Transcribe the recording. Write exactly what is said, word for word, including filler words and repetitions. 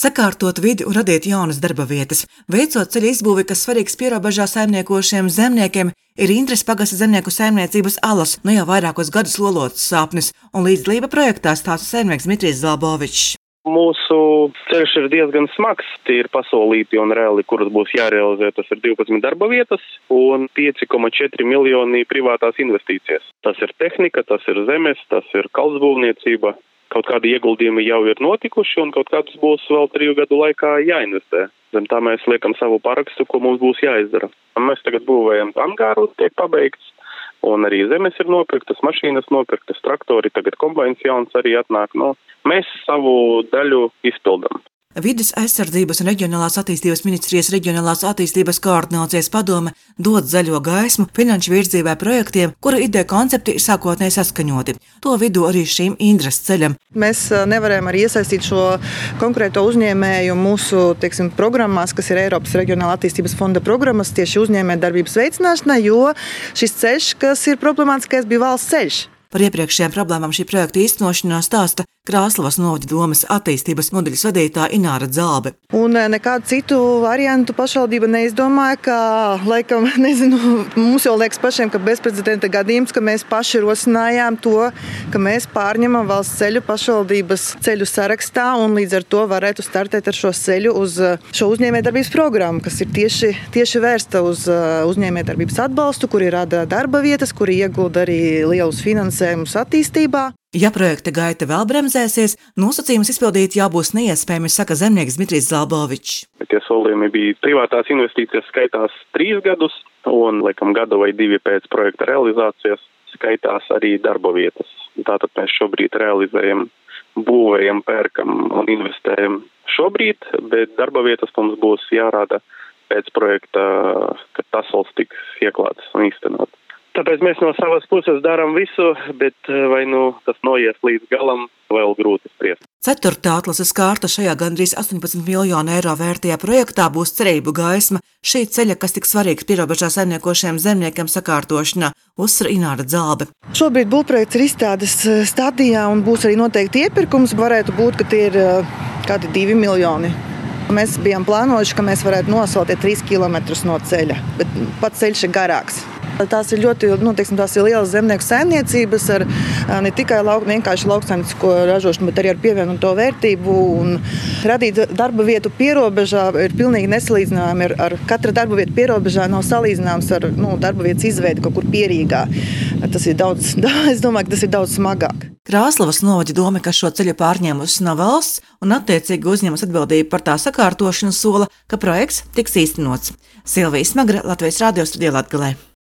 Sakārtot vidi un radīt jaunas darba vietas, veicot ceļu izbūvi, kas svarīgs pierobežā saimniekošiem zemniekiem, ir Intres pagasta zemnieku saimniecības alas, nu jau vairākos gadus lolots sapnis, un līdzdalība projektā stāsta saimnieks Dmitrijs Zalbovičs. Mūsu ceļš ir diezgan smags. Tie ir pasolīti un reāli, kuras būs jārealizē. Tas ir divpadsmit darba vietas un pieci komats četri miljoni privātās investīcijas. Tas ir tehnika, tas ir zemes, tas ir kalsbūvniecība. Kaut kādi ieguldījumi jau ir notikuši un kaut kāds būs vēl triju gadu laikā jāinvestē. Zem tā mēs liekam savu parakstu, ko mums būs jāizdara. Mēs tagad būvējam angāru, tiek pabeigts. Un arī zemes ir nopirktas, mašīnas nopirktas, traktori, tagad kombains jauns arī atnāk. Nu, mēs savu daļu izpildam. Vides aizsardzības un reģionālās attīstības ministrijas reģionālās attīstības koordinācijas padome dod zaļo gaismu finanšu virzībai projektiem, kuru ideja koncepti ir sākotnēji saskaņoti. To vidū arī šīm Intres ceļam. Mēs nevarējām arī iesaistīt šo konkrēto uzņēmēju mūsu, teiksim, programmās, kas ir Eiropas reģionālā attīstības fonda programmas tieši uzņēmējdarbības veicināšanai, jo šis ceļš, kas ir problemātiskais, bija valsts ceļš. Par iepriekšējām problēmām šī projekta īstenošanā stāsta Krāslavas novada domes attīstības nodaļas vadītāja Ināra Dzalbe. Un nekādu citu variantu pašvaldība neizdomāja, ka, laikam, nezinu, mums jau liekas pašiem, ka bezprecedenta gadījums, ka mēs paši rosinājām to, ka mēs pārņemam valsts ceļu pašvaldības ceļu sarakstā un līdz ar to varētu startēt ar šo ceļu uz šo uzņēmējdarbības programmu, kas ir tieši, tieši vērsta uz uzņēmējdarbības atbalstu, kuri rada darba vietas, kuri iegulda arī lielus finansējumus attīstībā. Ja projekta gaita vēl bremzēsies, nosacījumus izpildīt jābūs neiespējami, saka zemnieks Dmitrijs Zalbovičs. Tie solījumi bija privātās investīcijas skaitās trīs gadus, un, laikam, gadu vai divi pēc projekta realizācijas skaitās arī darba vietas. Tātad mēs šobrīd realizējam, būvējam, pērkam un investējam šobrīd, bet darba vietas mums būs jārāda pēc projekta, kad tas valsts tiks ieklāts un īstenot. Tāpēc mēs no savas puses darām visu, bet vai nu tas noies līdz galam, vēl grūti spriest. Ceturtā atlases kārta šajā gandrīz astoņpadsmit miljonu eiro vērtajā projektā būs cerību gaisma šī ceļa, kas tik svarīgs pierobežā saimniekošiem zemniekiem sakārtošanā, uzsver Ināra Dzalbe. Šobrīd būvprojekts ir izstādes stadijā un būs arī noteikti iepirkums. Varētu būt, ka tie ir kādi divi miljoni. Mēs bijām plānojuši, ka mēs varētu nosvaltēt trīs kilometrus no ceļa, bet pats ceļš ir garāks. Tās ir ļoti, nu, teiksim, tās ir lielas zemnieku saimniecības ar ne tikai lauk, vienkārši lauksaimniecisko ražošanu, bet arī ar pievienoto vērtību. Un radīt darba vietu pierobežā ir pilnīgi nesalīdzināmi. Ar, ar katra darba vieta pierobežā nav salīdzināms ar nu, darba vietas izveidi kaut kur Pierīgā. Tas ir daudz, es domāju, ka tas ir daudz smagāk. Krāslavas novada doma, kas šo ceļu pārņēmusi no valsts un attiecīgi uzņemas atbildību par tā sakārtošanu, sola, ka projekts tiks īstenots. Silvija Smagra, Latvijas radio studijā Latgalē.